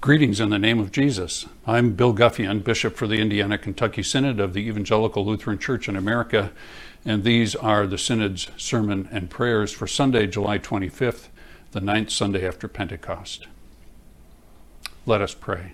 Greetings in the name of Jesus. I'm Bill Guffian, Bishop for the Indiana-Kentucky Synod of the Evangelical Lutheran Church in America, and these are the Synod's sermon and prayers for Sunday, July 25th, the 9th Sunday after Pentecost. Let us pray.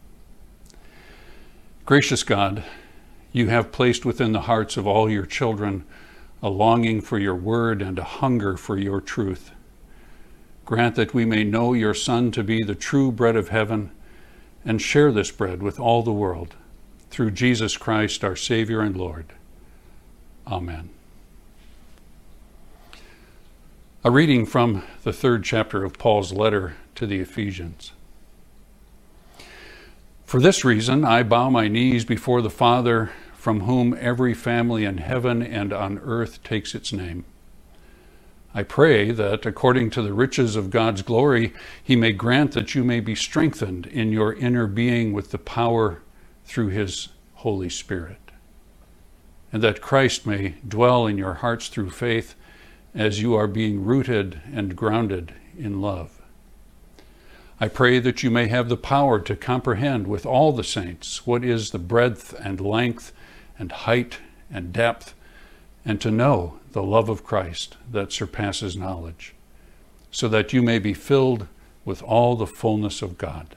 Gracious God, you have placed within the hearts of all your children a longing for your word and a hunger for your truth. Grant that we may know your Son to be the true bread of heaven and share this bread with all the world. Through Jesus Christ, our Savior and Lord. Amen. A reading from the 3rd chapter of Paul's letter to the Ephesians. For this reason, I bow my knees before the Father, from whom every family in heaven and on earth takes its name. I pray that, according to the riches of God's glory, he may grant that you may be strengthened in your inner being with the power through his Holy Spirit, and that Christ may dwell in your hearts through faith as you are being rooted and grounded in love. I pray that you may have the power to comprehend with all the saints what is the breadth and length and height and depth, and to know the love of Christ that surpasses knowledge, so that you may be filled with all the fullness of God.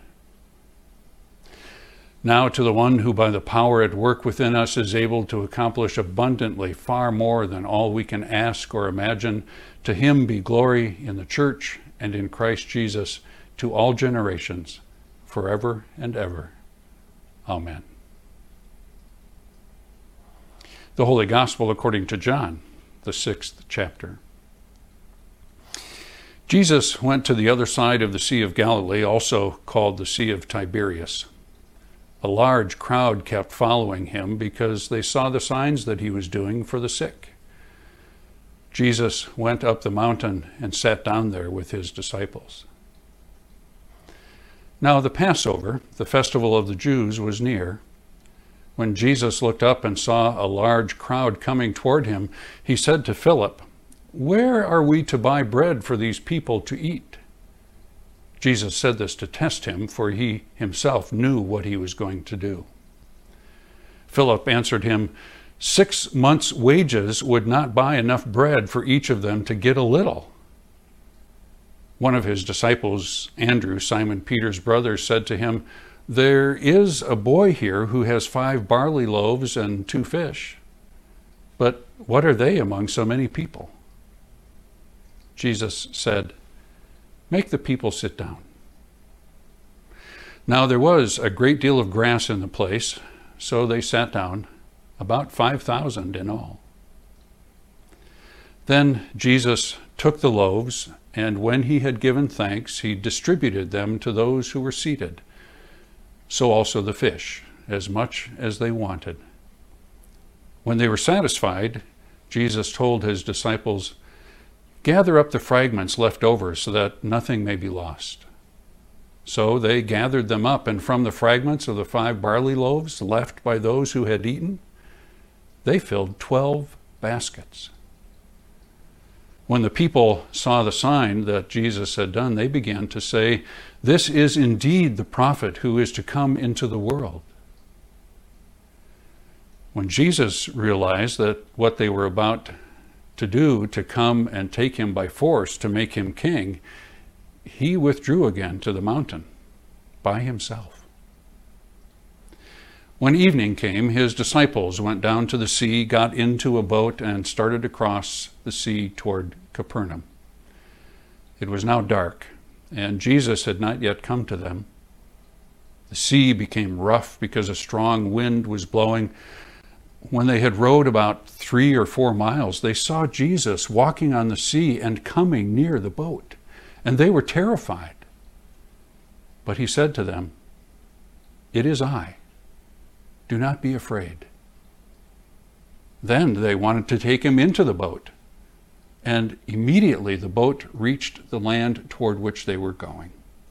Now to the one who by the power at work within us is able to accomplish abundantly far more than all we can ask or imagine, to him be glory in the church and in Christ Jesus to all generations, forever and ever. Amen. The Holy Gospel according to John, the 6th chapter. Jesus went to the other side of the Sea of Galilee, also called the Sea of Tiberias. A large crowd kept following him because they saw the signs that he was doing for the sick. Jesus went up the mountain and sat down there with his disciples. Now the Passover, the festival of the Jews, was near. When Jesus looked up and saw a large crowd coming toward him, he said to Philip, "Where are we to buy bread for these people to eat?" Jesus said this to test him, for he himself knew what he was going to do. Philip answered him, 6 months' wages would not buy enough bread for each of them to get a little. One of his disciples, Andrew, Simon Peter's brother, said to him, "There is a boy here who has 5 barley loaves and 2 fish. But what are they among so many people?" Jesus said, "Make the people sit down." Now there was a great deal of grass in the place, so they sat down, about 5,000 in all. Then Jesus took the loaves, and when he had given thanks, he distributed them to those who were seated. So also the fish, as much as they wanted. When they were satisfied, Jesus told his disciples, "Gather up the fragments left over so that nothing may be lost." So they gathered them up, and from the fragments of the 5 barley loaves left by those who had eaten, they filled 12 baskets. When the people saw the sign that Jesus had done, they began to say, "This is indeed the prophet who is to come into the world." When Jesus realized that what they were about to do, to come and take him by force to make him king, he withdrew again to the mountain by himself. When evening came, his disciples went down to the sea, got into a boat, and started across the sea toward Capernaum. It was now dark, and Jesus had not yet come to them. The sea became rough because a strong wind was blowing. When they had rowed about 3 or 4 miles, they saw Jesus walking on the sea and coming near the boat, and they were terrified. But he said to them, "It is I. Do not be afraid." Then they wanted to take him into the boat, and immediately the boat reached the land toward which they were going.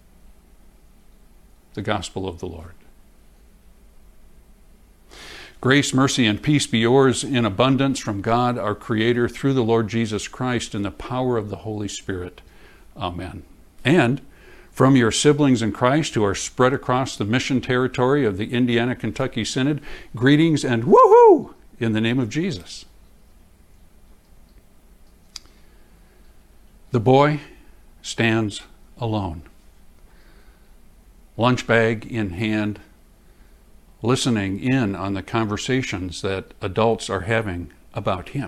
The Gospel of the Lord. Grace, mercy, and peace be yours in abundance from God, our Creator, through the Lord Jesus Christ, in the power of the Holy Spirit. Amen. And From your siblings in Christ who are spread across the mission territory of the Indiana-Kentucky Synod, greetings and woohoo in the name of Jesus. The boy stands alone, lunch bag in hand, listening in on the conversations that adults are having about him.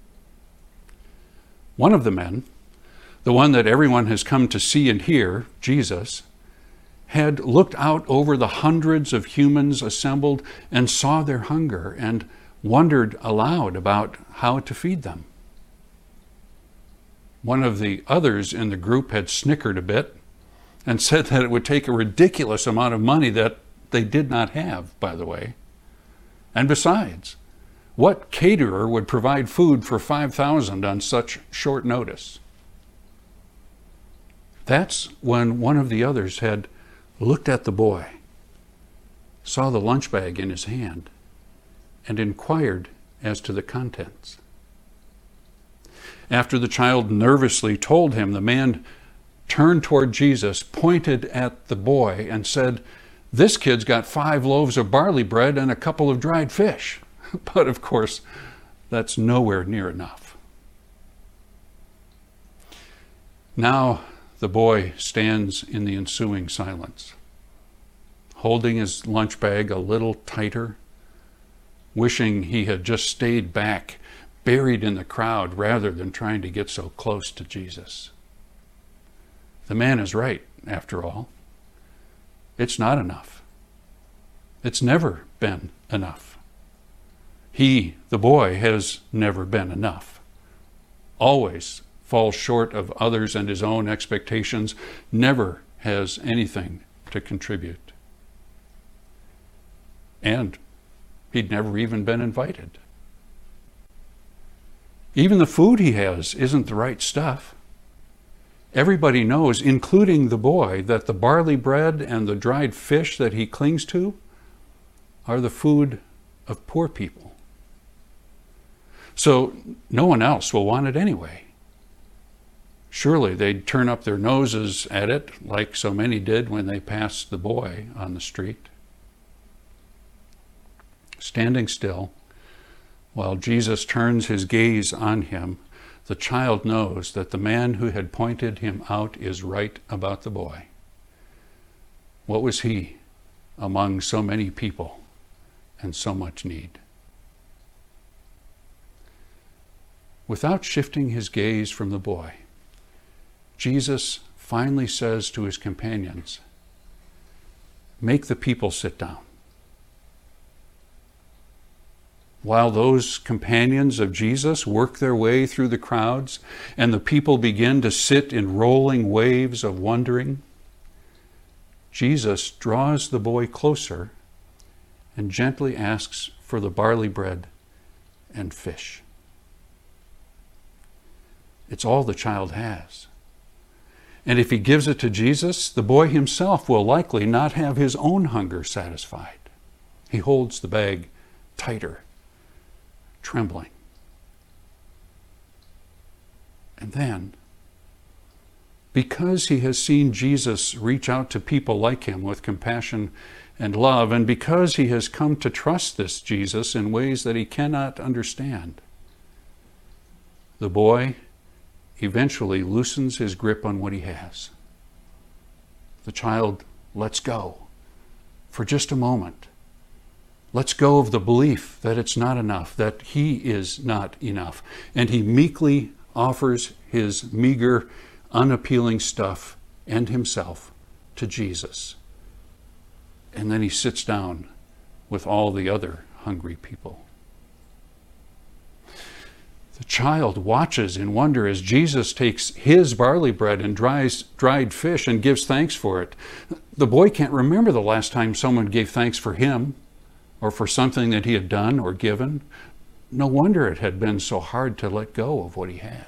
One of the men, the one that everyone has come to see and hear, Jesus, had looked out over the hundreds of humans assembled and saw their hunger and wondered aloud about how to feed them. One of the others in the group had snickered a bit and said that it would take a ridiculous amount of money that they did not have, by the way. And besides, what caterer would provide food for 5,000 on such short notice? That's when one of the others had looked at the boy, saw the lunch bag in his hand, and inquired as to the contents. After the child nervously told him, the man turned toward Jesus, pointed at the boy, and said, "This kid's got 5 loaves of barley bread and a couple of dried fish." But of course, that's nowhere near enough. Now the boy stands in the ensuing silence, holding his lunch bag a little tighter, wishing he had just stayed back, buried in the crowd, rather than trying to get so close to Jesus. The man is right, after all. It's not enough. It's never been enough. He, the boy, has never been enough. Always falls short of others and his own expectations, never has anything to contribute. And he'd never even been invited. Even the food he has isn't the right stuff. Everybody knows, including the boy, that the barley bread and the dried fish that he clings to are the food of poor people. So no one else will want it anyway. Surely they'd turn up their noses at it, like so many did when they passed the boy on the street. Standing still, while Jesus turns his gaze on him, the child knows that the man who had pointed him out is right about the boy. What was he among so many people and so much need? Without shifting his gaze from the boy, Jesus finally says to his companions, "Make the people sit down." While those companions of Jesus work their way through the crowds and the people begin to sit in rolling waves of wondering, Jesus draws the boy closer and gently asks for the barley bread and fish. It's all the child has. And if he gives it to Jesus, the boy himself will likely not have his own hunger satisfied. He holds the bag tighter, trembling. And then, because he has seen Jesus reach out to people like him with compassion and love, and because he has come to trust this Jesus in ways that he cannot understand, the boy eventually loosens his grip on what he has. The child lets go for just a moment. Lets go of the belief that it's not enough, that he is not enough. And he meekly offers his meager, unappealing stuff and himself to Jesus. And then he sits down with all the other hungry people. The child watches in wonder as Jesus takes his barley bread and dried fish and gives thanks for it. The boy can't remember the last time someone gave thanks for him or for something that he had done or given. No wonder it had been so hard to let go of what he had.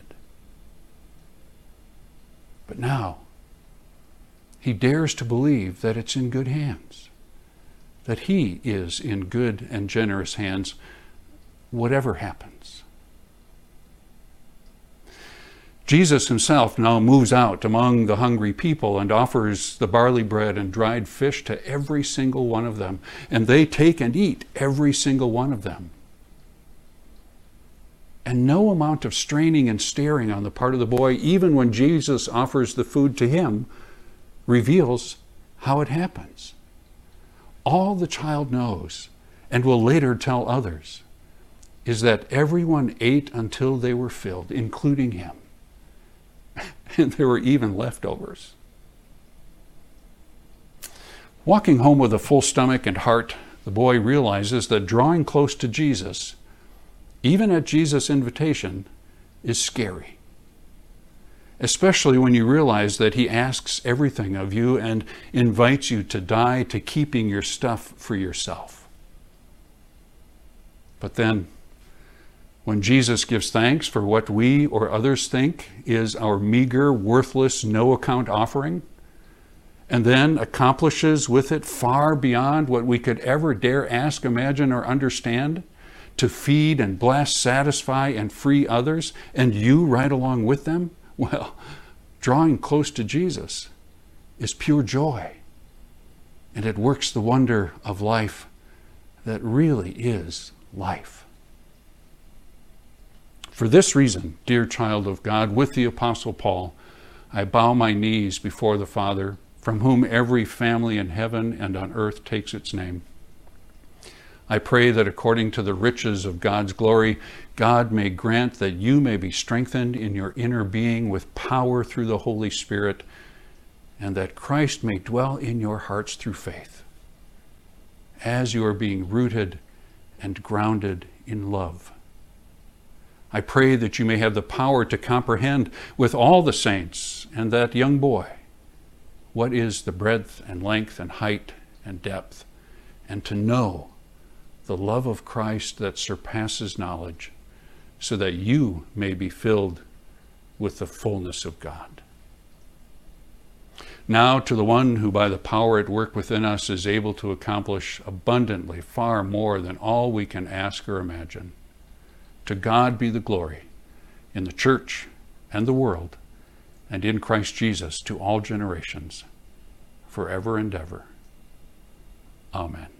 But now, he dares to believe that it's in good hands, that he is in good and generous hands, whatever happens. Jesus himself now moves out among the hungry people and offers the barley bread and dried fish to every single one of them. And they take and eat, every single one of them. And no amount of straining and staring on the part of the boy, even when Jesus offers the food to him, reveals how it happens. All the child knows, and will later tell others, is that everyone ate until they were filled, including him. And there were even leftovers. Walking home with a full stomach and heart, the boy realizes that drawing close to Jesus, even at Jesus' invitation, is scary. Especially when you realize that he asks everything of you and invites you to die to keeping your stuff for yourself. But then, when Jesus gives thanks for what we or others think is our meager, worthless, no-account offering, and then accomplishes with it far beyond what we could ever dare ask, imagine, or understand, to feed and bless, satisfy, and free others, and you right along with them, well, drawing close to Jesus is pure joy, and it works the wonder of life that really is life. For this reason, dear child of God, with the Apostle Paul, I bow my knees before the Father, from whom every family in heaven and on earth takes its name. I pray that according to the riches of God's glory, God may grant that you may be strengthened in your inner being with power through the Holy Spirit, and that Christ may dwell in your hearts through faith, as you are being rooted and grounded in love. I pray that you may have the power to comprehend with all the saints and that young boy what is the breadth and length and height and depth, and to know the love of Christ that surpasses knowledge, so that you may be filled with the fullness of God. Now to the one who by the power at work within us is able to accomplish abundantly far more than all we can ask or imagine, to God be the glory in the church and the world and in Christ Jesus to all generations, forever and ever. Amen.